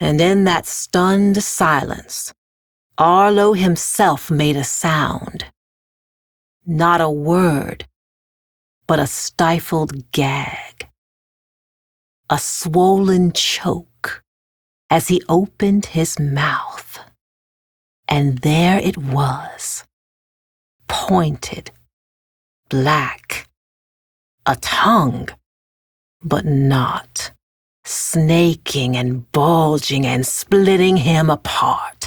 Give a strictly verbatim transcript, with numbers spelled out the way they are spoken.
And in that stunned silence, Arlo himself made a sound. Not a word, but a stifled gag. A swollen choke as he opened his mouth. And there it was, pointed, black, a tongue, but not, snaking and bulging and splitting him apart.